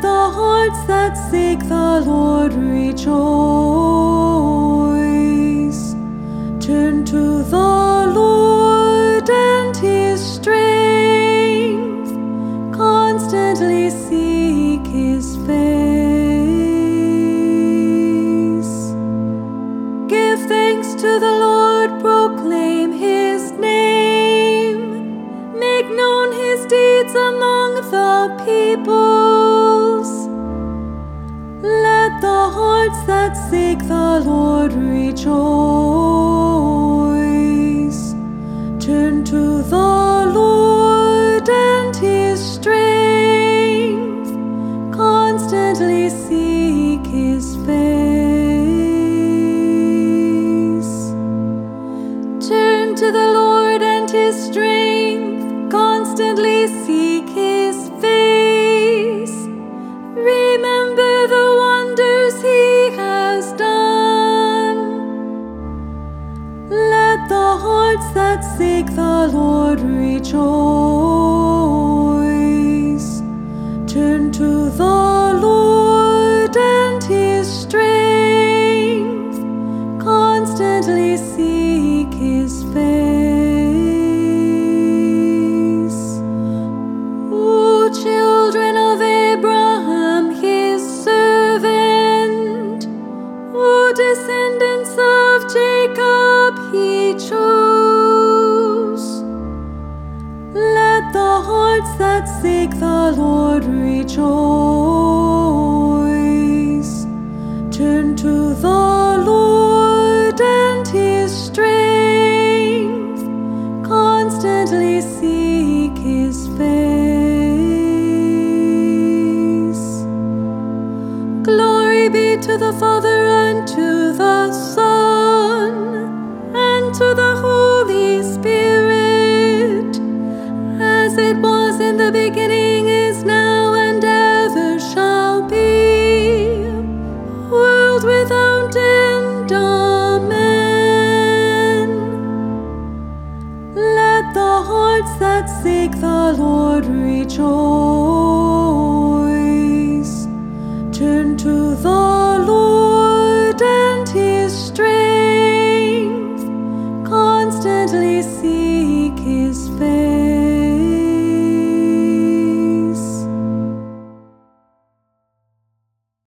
the hearts that seek the Lord rejoice. Turn to the Lord and His strength. Constantly seek His face. Give thanks to the Lord, proclaim His name. Make known His deeds among the peoples. Let the hearts that seek the Lord rejoice. Turn to the Lord and His strength. Constantly seek His face. Turn to the Lord and His strength. Constantly seek His face. Remember the wonders He has done. Let the hearts that seek the Lord rejoice. Turn to the Lord and His strength. Constantly seek His face. O children of Abraham, His servant, O descendants of Jacob, He chose. Let the hearts that seek the Lord rejoice. Turn to the Lord and His strength. Constantly seek His face. Glory be to the Father,